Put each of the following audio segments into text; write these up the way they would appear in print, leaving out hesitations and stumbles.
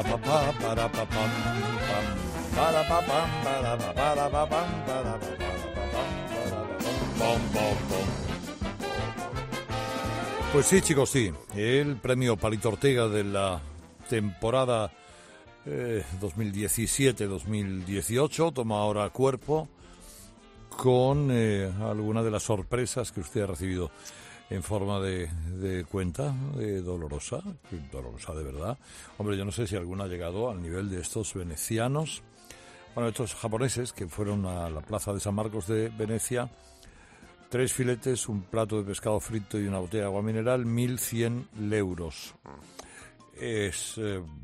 pa pa para pa pam pam para pa pam para pa para pa pam para pa pam pam pam. Pues sí, chicos, sí. El premio Palito Ortega de la temporada 2017-2018 toma ahora cuerpo con alguna de las sorpresas que usted ha recibido en forma de cuenta, dolorosa de verdad. Hombre, yo no sé si alguna ha llegado al nivel de estos venecianos, bueno, estos japoneses que fueron a la plaza de San Marcos de Venecia, 3 filetes, un plato de pescado frito y una botella de agua mineral, 1.100 euros. Es,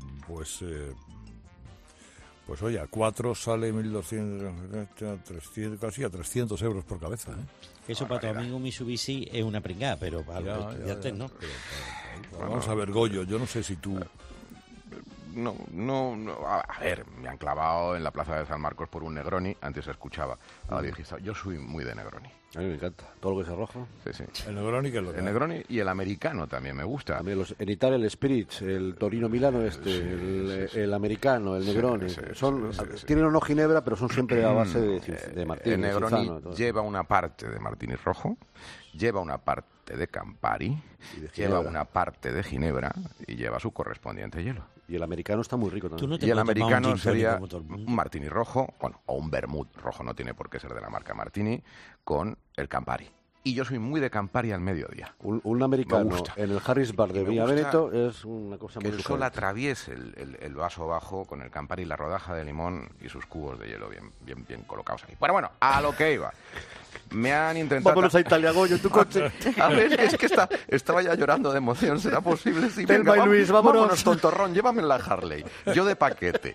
pues oye, a 4 sale 1.200, 300, casi a 300 euros por cabeza, ¿eh? Eso para tu amigo Mitsubishi es una pringada, pero para los estudiantes no. Pero vamos a ver, Goyo, yo no sé si tú... No, a ver, me han clavado en la plaza de San Marcos por un Negroni, antes se escuchaba a la viejita. Yo soy muy de Negroni. A mí me encanta, todo lo que sea rojo. Sí. El Negroni, que es lo que el Negroni y el americano también me gusta. También en Italia el Spritz, el Torino Milano el americano, el Negroni. Tienen o no ginebra, pero son siempre a base de Martini. El Negroni lleva una parte de Martini rojo, lleva una parte de Campari, lleva una parte de ginebra y lleva su correspondiente hielo. Y el americano está muy rico también. Y el americano sería un Martini rojo, bueno, o un vermut rojo, no tiene por qué ser de la marca Martini, con el Campari. Y yo soy muy de Campari al mediodía. Un americano en el Harris Bar de Villa Veneto es una cosa muy que el sol atraviese el vaso bajo con el Campari y la rodaja de limón y sus cubos de hielo bien colocados ahí. Bueno, a lo que iba. Me han intentado... Vámonos a Italia, Goyo, en tu coche. A ver, es que estaba ya llorando de emoción. ¿Será posible? Sí, Telma y Luis, vámonos. Tontorrón, llévame en la Harley. Yo de paquete.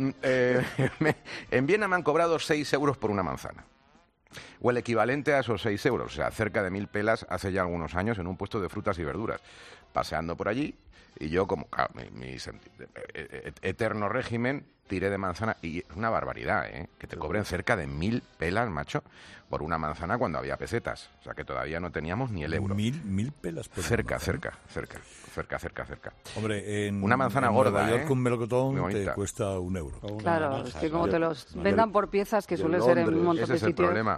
En Viena me han cobrado 6 euros por una manzana. O el equivalente a esos 6 euros, o sea, cerca de 1.000 pelas hace ya algunos años en un puesto de frutas y verduras. Paseando por allí, y yo como mi eterno régimen, tiré de manzana, y es una barbaridad, que te cobren cerca de 1.000 pelas, macho, por una manzana cuando había pesetas. O sea, que todavía no teníamos ni el euro. ¿1.000 pelas por cerca. Hombre, en una manzana en gorda, Nueva York un melocotón te cuesta €1. Claro, es que como te los vendan por piezas, que suele ser en un montón de sitios. Ese es el problema.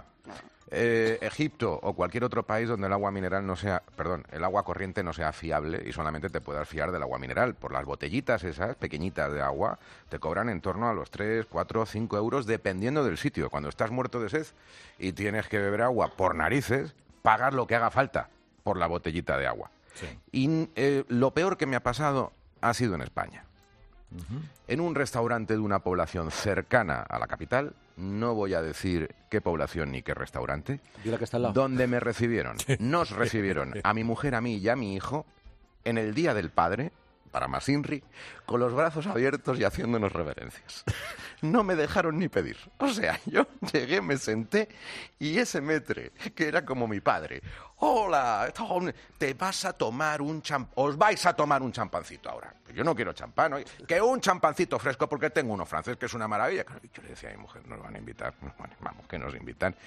Egipto o cualquier otro país donde el agua mineral el agua corriente no sea fiable y solamente te puedas fiar del agua mineral. Por las botellitas esas pequeñitas de agua te cobran en torno a los 3, 4, 5 euros dependiendo del sitio. Cuando estás muerto de sed y tienes que beber agua por narices, pagas lo que haga falta por la botellita de agua. Sí. Y lo peor que me ha pasado ha sido en España. En un restaurante de una población cercana a la capital, no voy a decir qué población ni qué restaurante, que está al lado. donde nos recibieron a mi mujer, a mí y a mi hijo en el Día del Padre, para más Inri, con los brazos abiertos y haciéndonos reverencias. No me dejaron ni pedir. O sea, yo llegué, me senté y ese metre, que era como mi padre, hola, te vas a tomar os vais a tomar un champancito ahora. Yo no quiero champán, ¿no? Que un champancito fresco porque tengo uno francés que es una maravilla. Yo le decía a mi mujer, nos van a invitar, vamos, que nos invitan.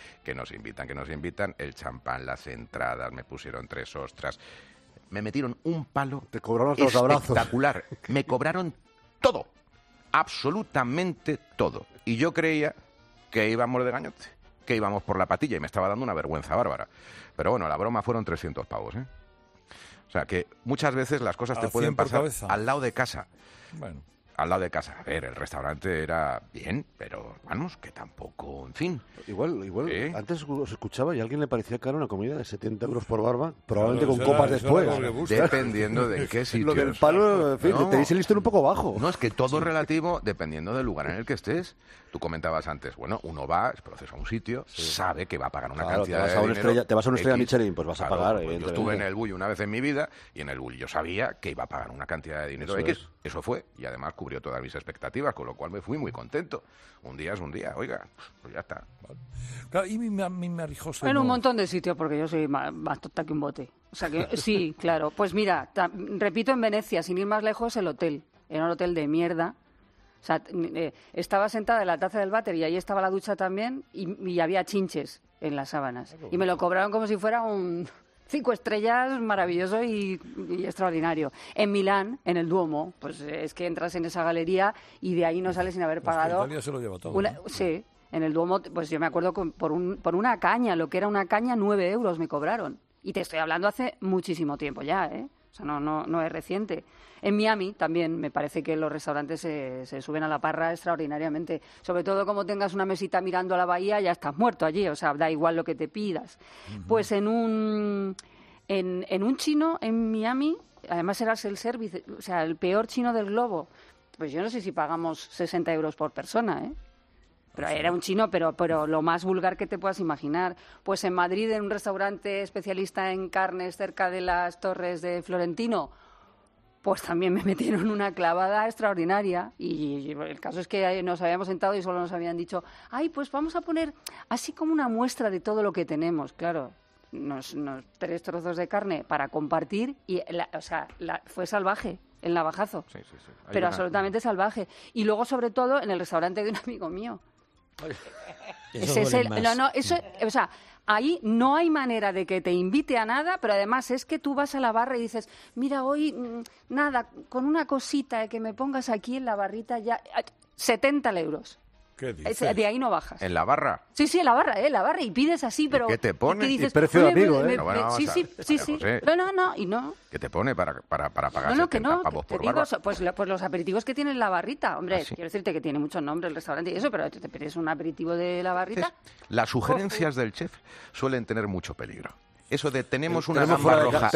El champán, las entradas, me pusieron 3 ostras. Me metieron un palo te cobraron los abrazos. Espectacular. Me cobraron todo, absolutamente todo. Y yo creía que íbamos de gañote, que íbamos por la patilla y me estaba dando una vergüenza bárbara. Pero bueno, la broma fueron 300 pavos, ¿eh? O sea, que muchas veces las cosas te pueden pasar al lado de casa. Bueno. Al lado de casa. A ver, el restaurante era bien, pero vamos, que tampoco, en fin. Igual, antes os escuchaba y a alguien le parecía caro una comida de 70 euros por barba, probablemente con copas después. Dependiendo de qué sitio. Lo del palo, en fin, tenéis el listón un poco bajo. No, es que todo es relativo dependiendo del lugar en el que estés. Tú comentabas antes, bueno, uno va, es proceso a un sitio, sabe que va a pagar una cantidad de dinero. Te vas a una estrella Michelin, pues vas a pagar. Pues yo estuve en el Bulli una vez en mi vida y en el Bulli yo sabía que iba a pagar una cantidad de dinero X. Eso fue, y además cubrió todas mis expectativas, con lo cual me fui muy contento. Un día es un día, oiga, pues ya está. Claro, y mi marijosa... En un montón de sitios, porque yo soy más tonta que un bote. O sea que sí, claro. Pues mira, repito, en Venecia, sin ir más lejos, el hotel. Era un hotel de mierda. O sea, estaba sentada en la taza del váter y ahí estaba la ducha también y había chinches en las sábanas. Y me lo cobraron como si fuera un 5 estrellas, maravilloso y extraordinario. En Milán, en el Duomo, pues es que entras en esa galería y de ahí no sales sin haber pagado. Italia se lo lleva todo, ¿no? Sí, en el Duomo, pues yo me acuerdo por una caña, lo que era una caña, 9 euros me cobraron. Y te estoy hablando hace muchísimo tiempo ya, ¿eh? O sea, no es reciente. En Miami también me parece que los restaurantes se suben a la parra extraordinariamente. Sobre todo como tengas una mesita mirando a la bahía, ya estás muerto allí. O sea, da igual lo que te pidas. Uh-huh. Pues en un chino en Miami, además era el self-service, o sea, el peor chino del globo. Pues yo no sé si pagamos 60 euros por persona, ¿eh? Pero era un chino, pero lo más vulgar que te puedas imaginar. Pues en Madrid, en un restaurante especialista en carnes cerca de las Torres de Florentino, pues también me metieron una clavada extraordinaria. Y el caso es que nos habíamos sentado y solo nos habían dicho, ay, pues vamos a poner así como una muestra de todo lo que tenemos. Claro, 3 trozos de carne para compartir y, fue salvaje el navajazo. Sí. Pero absolutamente salvaje. Y luego, sobre todo, en el restaurante de un amigo mío. Ahí no hay manera de que te invite a nada, pero además es que tú vas a la barra y dices, mira, hoy nada, con una cosita que me pongas aquí en la barrita ya, 70 euros. ¿Qué dices? De ahí no bajas. ¿En la barra? Sí, en la barra, y pides así, pero... ¿Qué te pone? Y dices, precio de amigo, ¿eh? Sí. No. ¿Qué te pone para pagar No, 70 pavos por barra? Pues los aperitivos que tiene en la barrita. Hombre, ¿sí? Quiero decirte que tiene mucho nombre el restaurante y eso, pero te pides un aperitivo de la barrita. Las sugerencias del chef suelen tener mucho peligro. Eso de tenemos una gamba roja.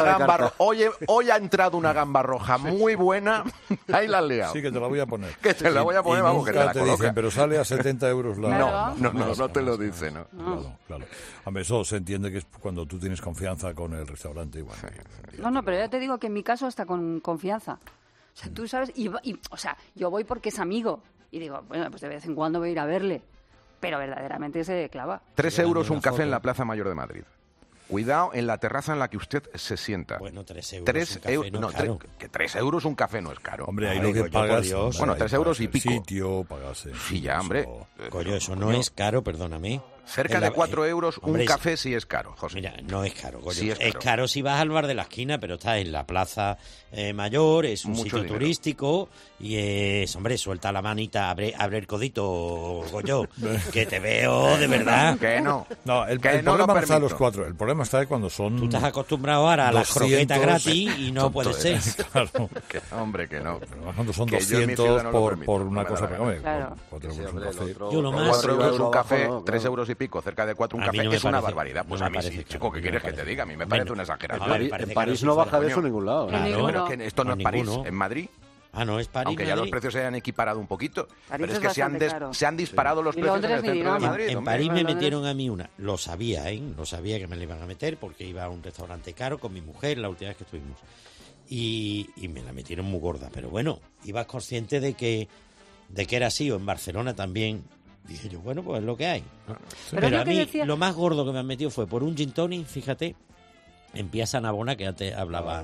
Hoy ha entrado una gamba roja muy buena. Ahí la has liado. Sí, que te la voy a poner. Que te la voy a poner, vamos, que te la te dicen, pero sale a 70 euros la... No te lo dice, ¿no? Claro. Hombre, eso se entiende que es cuando tú tienes confianza con el restaurante. Igual. No, pero ya te digo que en mi caso hasta con confianza. O sea, tú sabes, yo voy porque es amigo. Y digo, bueno, pues de vez en cuando voy a ir a verle. Pero verdaderamente se clava. 3 euros un café en la Plaza Mayor de Madrid. Cuidado en la terraza en la que usted se sienta. Bueno, 3 euros un café no es caro. Que 3 euros un café no es caro. Hombre, ahí lo que pagas... Bueno, 3 euros y pico. Sitio, pagas... Sí, ya, hombre. Coño, eso no es caro, perdóname. Cerca de 4 euros un café sí es caro, José. Mira, no es caro, coño. Sí es caro si vas al bar de la esquina, pero estás en la Plaza Mayor, es un sitio turístico y es, hombre, suelta la manita, abre el codito, coño, que te veo de verdad. Que no. No, el problema no está en los 4, el problema está cuando son... Tú estás acostumbrado ahora a las croquetas gratis y no puede ser. Claro. Hombre, que no. Pero cuando son 200 por una cosa, claro. 4 euros un café. Yo lo más... 4 euros un café, 3 euros y pico, cerca de 4 un café, es una barbaridad. Pues no a mí sí, chico, ¿qué quieres que te diga? A mí me parece una exageración. En París no baja de eso en ningún lado. Bueno, que esto no es París, en Madrid. Ah, no, es París. Aunque ya los precios se hayan equiparado un poquito. París pero es que se han disparado los precios en el centro de Madrid. En París me metieron a mí una. Lo sabía, Lo sabía que me la iban a meter porque iba a un restaurante caro con mi mujer la última vez que estuvimos. Y me la metieron muy gorda. Pero bueno, ibas consciente de que era así. O en Barcelona también. Dije yo, bueno, pues es lo que hay, ¿no? Sí. Pero a mí lo más gordo que me han metido fue por un gin tonic, fíjate, en Piazza Navona, que antes hablaba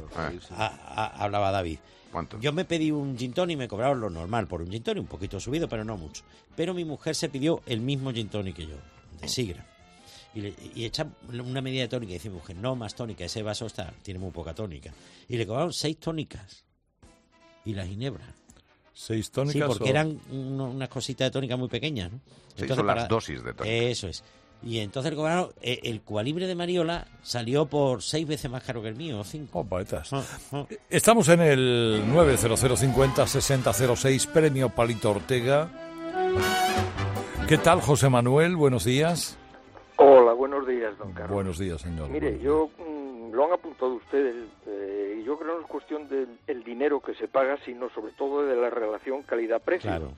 David. ¿Cuánto? Yo me pedí un gin tonic y me cobraron lo normal por un gin tonic, un poquito subido, pero no mucho. Pero mi mujer se pidió el mismo gin tonic que yo, de Sigra. Y echa una medida de tónica y dice mi mujer, no, más tónica, ese vaso tiene muy poca tónica. Y le cobraron 6 tónicas. Y la ginebra. 6 tónicas. Sí, porque eran unas cositas de tónica muy pequeñas, ¿no? Entonces, son las dosis de tónica. Eso es. Y entonces el Cualibre de Mariola salió por 6 veces más caro que el mío, o 5. Poetas. Estamos en el 90050-6006, Premio Palito Ortega. ¿Qué tal, José Manuel? Buenos días. Hola, buenos días, don Carlos. Buenos días, señor. Mire, yo lo han apuntado ustedes, y yo creo que no es cuestión del dinero que se paga, sino sobre todo de la relación calidad-precio. Claro.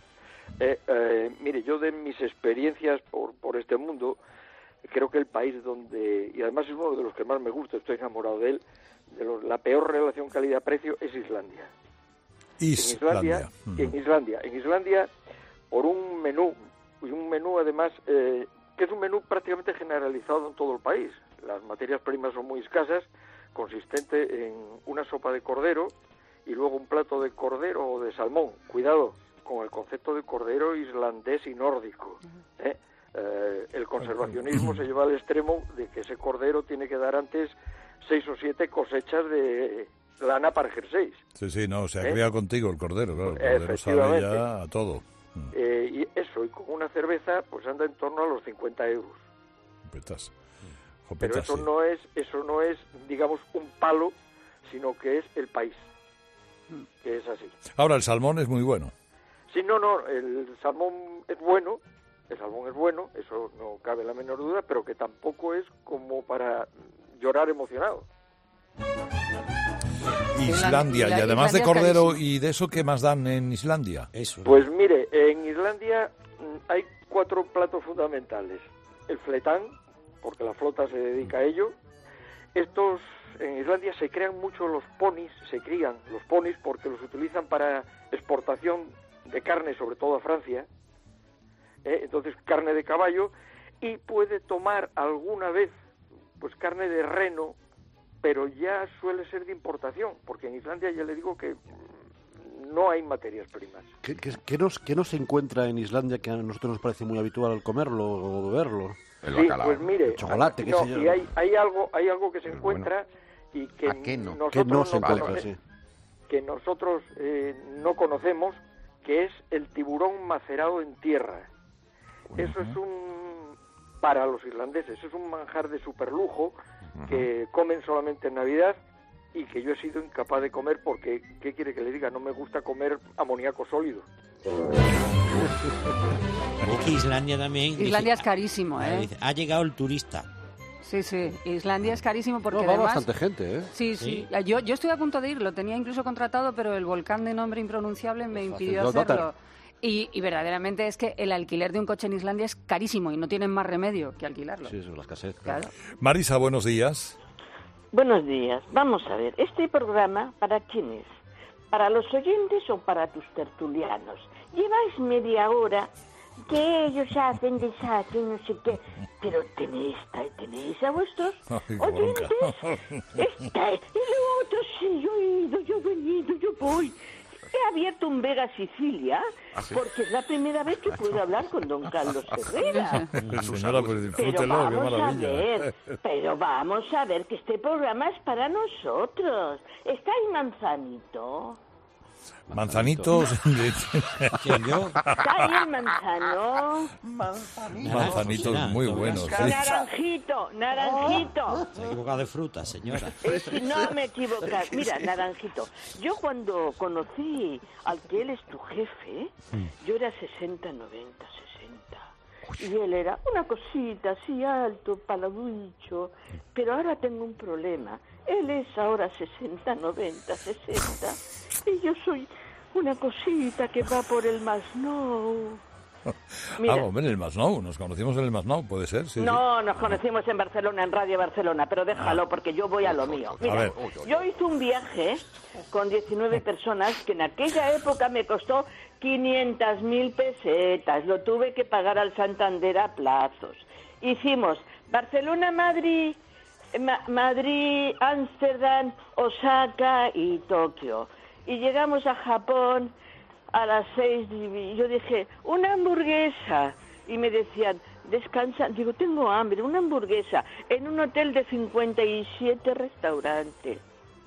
Mire, yo de mis experiencias por este mundo, creo que el país donde, y además es uno de los que más me gusta, estoy enamorado de él, la peor relación calidad-precio es Islandia. En Islandia, por un menú además, que es un menú prácticamente generalizado en todo el país. Las materias primas son muy escasas, consistente en una sopa de cordero y luego un plato de cordero o de salmón. Cuidado con el concepto de cordero islandés y nórdico. el conservacionismo se lleva al extremo de que ese cordero tiene que dar antes 6 o 7 cosechas de lana para jerseys. Sí, no, se ha criado contigo el cordero, claro. El cordero sabe ya a todo. Y eso, y con una cerveza, pues anda en torno a los 50 euros. Pero eso no es, digamos, un palo, sino que es el país, que es así. Ahora, el salmón es muy bueno. Sí, no, el salmón es bueno, eso no cabe la menor duda, pero que tampoco es como para llorar emocionado. Islandia, y además de cordero y de eso, ¿qué más dan en Islandia? Pues mire, en Islandia hay 4 platos fundamentales. El fletán, porque la flota se dedica a ello. En Islandia se crían mucho los ponis porque los utilizan para exportación de carne, sobre todo a Francia. Entonces, carne de caballo, y puede tomar alguna vez pues carne de reno, pero ya suele ser de importación, porque en Islandia ya le digo que no hay materias primas. ¿Qué no se encuentra en Islandia que a nosotros nos parece muy habitual al comerlo o beberlo? El sí, bacalao. pues mire, el chocolate, qué sé yo. Y hay algo que se encuentra y que nosotros no conocemos, que es el tiburón macerado en tierra. Eso es para los irlandeses, es un manjar de superlujo que comen solamente en Navidad y que yo he sido incapaz de comer porque, ¿qué quiere que le diga? No me gusta comer amoníaco sólido. Es que Islandia también... Islandia es carísimo, ¿eh? Ha llegado el turista. Sí, Islandia es carísimo porque va además... bastante gente, ¿eh? Sí. Yo estoy a punto de ir, lo tenía incluso contratado, pero el volcán de nombre impronunciable me impidió hacerlo. Y verdaderamente es que el alquiler de un coche en Islandia es carísimo y no tienen más remedio que alquilarlo. Sí, eso es la escasez. Claro. Marisa, buenos días. Buenos días. Vamos a ver, ¿este programa para quién es? ¿Para los oyentes o para tus tertulianos? Lleváis media hora que ellos hacen, deshacen, no sé qué, pero tenéis a vuestros oyentes. Y luego otros, sí, yo he ido, yo he venido, yo voy. He abierto un Vega Sicilia porque es la primera vez que puedo hablar con don Carlos Herrera. Señora, pues disfrútelo, qué maravilla. Pero vamos a ver que este programa es para nosotros. ¿Está ahí Manzanito? Manzanitos. ¿Quién, yo? ¿Está ahí el Manzano? Manzanitos muy buenos. Sí. Naranjito. Se ha equivocado de fruta, señora. No me equivoco. Mira, Naranjito, yo cuando conocí al que él es tu jefe, yo era 60, 90, 60. Y él era una cosita así alto, paladuicho. Pero ahora tengo un problema. Él es ahora 60, 90, 60. Y yo soy una cosita que va por el Masnou. Hombre, en el Masnou, nos conocimos en el Masnou, ¿puede ser? Sí, no, nos conocimos en Barcelona, en Radio Barcelona, pero déjalo porque yo voy a lo mío. Mira, yo hice un viaje con 19 personas que en aquella época me costó 500.000 pesetas. Lo tuve que pagar al Santander a plazos. Hicimos Barcelona-Madrid, Madrid, Ámsterdam, Osaka y Tokio. Y llegamos a Japón a las 6 y yo dije, una hamburguesa. Y me decían, descansa. Digo, tengo hambre, una hamburguesa. En un hotel de 57 restaurantes.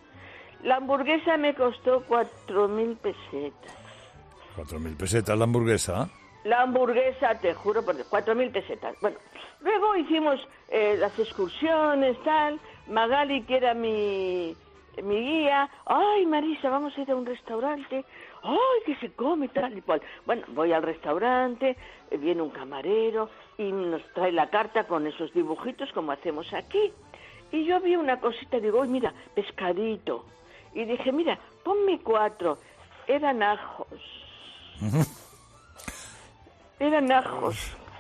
La hamburguesa me costó 4.000 pesetas. 4.000 pesetas la hamburguesa. La hamburguesa, te juro, por 4.000 pesetas. Bueno, luego hicimos las excursiones, tal. Magali, que era mi guía, ay, Marisa, vamos a ir a un restaurante, ay, que se come tal y cual. Bueno, voy al restaurante, viene un camarero y nos trae la carta con esos dibujitos como hacemos aquí. Y yo vi una cosita, digo, oye, mira, pescadito. Y dije, mira, ponme 4. Eran ajos. Eran ajos.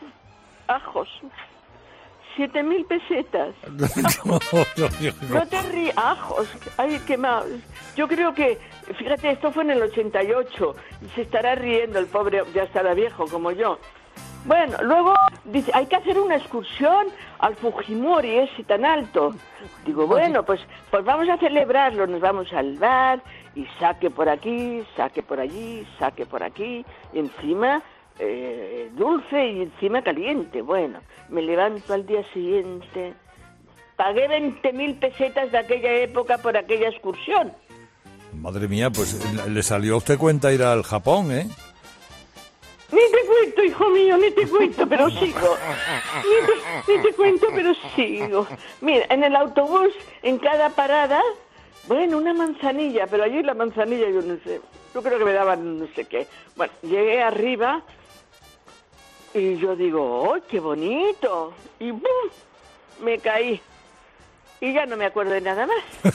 7.000 pesetas. No te rías, ajos. Ay, qué mal. Yo creo que, fíjate, esto fue en el 88. Se estará riendo el pobre, ya estará viejo como yo. Bueno, luego dice, hay que hacer una excursión al Fujimori, ese tan alto. Digo, bueno, pues vamos a celebrarlo. Nos vamos al bar y saque por aquí, saque por allí, saque por aquí. Y encima dulce y encima caliente. Bueno, me levanto al día siguiente, pagué 20.000 pesetas de aquella época por aquella excursión. Madre mía, pues le salió a usted cuenta ir al Japón, ¿eh? Ni te cuento, hijo mío, ni te cuento, pero sigo. Ni te cuento, pero sigo. Mira, en el autobús, en cada parada, bueno, una manzanilla, pero allí la manzanilla yo no sé. Yo creo que me daban no sé qué. Bueno, llegué arriba y yo digo, ¡oh, qué bonito! Y ¡bum! Me caí. Y ya no me acuerdo de nada más.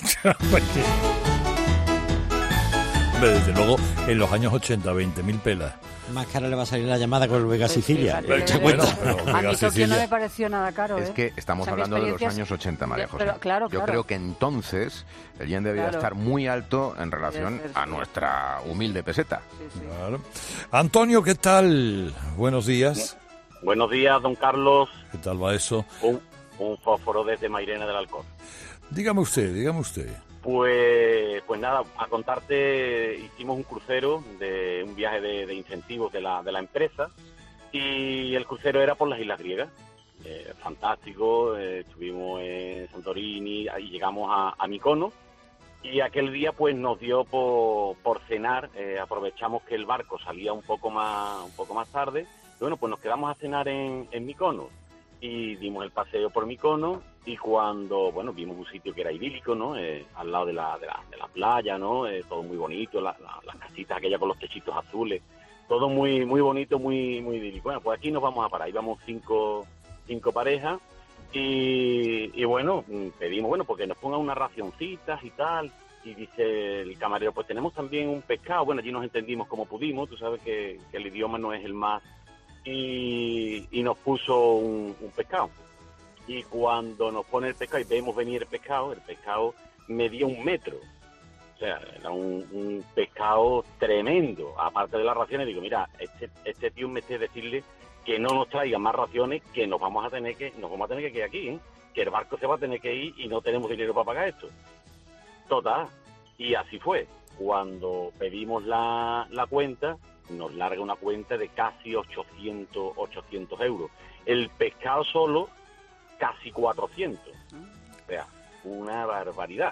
Desde luego, en los años 80, 20.000 pelas. Más cara le va a salir la llamada con el Vega Sicilia. Bueno, a mí Tokio no me pareció nada caro, Es que estamos hablando de los años 80, María José. Pero, claro. Yo creo que entonces el yen debía estar muy alto en relación a nuestra humilde peseta. Sí. Claro. Antonio, ¿qué tal? Buenos días. Buenos días, don Carlos. ¿Qué tal va eso? Un fósforo desde Mairena del Alcor. Dígame usted. Pues nada, a contarte, hicimos un crucero de un viaje de incentivos de la empresa y el crucero era por las Islas Griegas. Fantástico, estuvimos en Santorini y llegamos a Mykonos y aquel día pues nos dio por cenar, aprovechamos que el barco salía un poco más tarde, y bueno, pues nos quedamos a cenar en Mykonos y dimos el paseo por Mykonos. Y cuando, bueno, vimos un sitio que era idílico, ¿no? Al lado de la playa, ¿no? Todo muy bonito, las casitas aquellas con los techitos azules, todo muy muy bonito, muy muy idílico. Bueno, pues aquí nos vamos a parar, íbamos cinco parejas y bueno, pedimos, bueno, porque nos pongan unas racioncitas y tal, y dice el camarero, pues tenemos también un pescado. Bueno, allí nos entendimos como pudimos, tú sabes que el idioma no es el más, y nos puso un pescado. Y cuando nos pone el pescado y vemos venir el pescado medía 1 metro. O sea, era un pescado tremendo. Aparte de las raciones, digo, mira, este tío me está decirle que no nos traiga más raciones, que nos vamos a tener que quedar aquí, ¿eh? Que el barco se va a tener que ir y no tenemos dinero para pagar esto. Total. Y así fue. Cuando pedimos la cuenta, nos larga una cuenta de casi 800 euros. El pescado solo, casi 400. O sea, una barbaridad.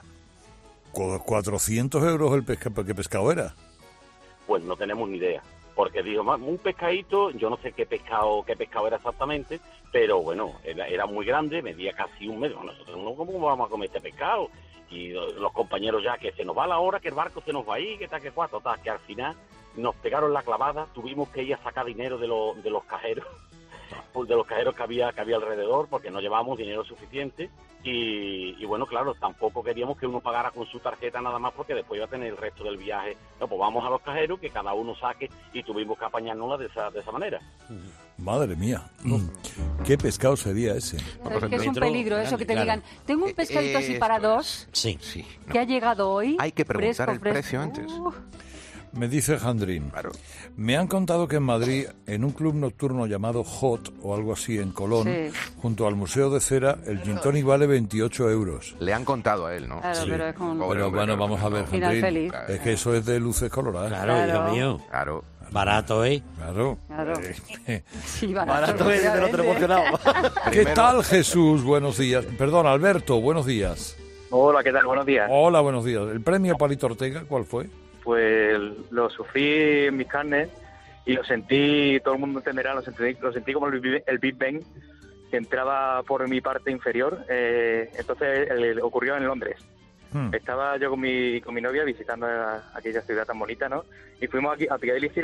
400 euros el pescado. ¿Qué pescado era? Pues no tenemos ni idea. Porque digo, un pescadito, yo no sé qué pescado era exactamente, pero bueno, era muy grande, medía casi 1 metro. Nosotros no, ¿cómo vamos a comer este pescado? Y los compañeros ya, que se nos va la hora, que el barco se nos va a ir, que tal, que cuatro, tal, que al final nos pegaron la clavada, tuvimos que ir a sacar dinero de los cajeros. De los cajeros que había alrededor, porque no llevábamos dinero suficiente y bueno, claro, tampoco queríamos que uno pagara con su tarjeta nada más, porque después iba a tener el resto del viaje. No, pues vamos a los cajeros, que cada uno saque, y tuvimos que apañárnosla de esa manera. Madre mía, ¿qué pescado sería ese? Es que es un peligro eso, que te digan, tengo un pescadito así para dos, sí, que ha llegado hoy. Hay que preguntar el fresco. precio antes. Me dice Jandrín, claro. Me han contado que en Madrid, en un club nocturno llamado Hot, o algo así, en Colón, junto al Museo de Cera, el gin tonic vale 28 euros. Le han contado a él, ¿no? Claro, pero es con... Pero bueno, vamos a ver, Jandrín, es que eso es de luces coloradas. Claro, hijo mío. Claro. Barato, ¿eh? Claro. Sí, barato es, pero no te emocionado. ¿Qué tal, Jesús? Buenos días. Perdón, Alberto, buenos días. Hola, ¿qué tal? Buenos días. Hola, buenos días. ¿El premio Palito Ortega cuál fue? Pues lo sufrí en mis carnes y lo sentí, todo el mundo entenderá, lo sentí como el Big Bang, que entraba por mi parte inferior. Entonces ocurrió en Londres. Estaba yo con mi novia visitando aquella ciudad tan bonita, ¿no? Y fuimos aquí a Piccadilly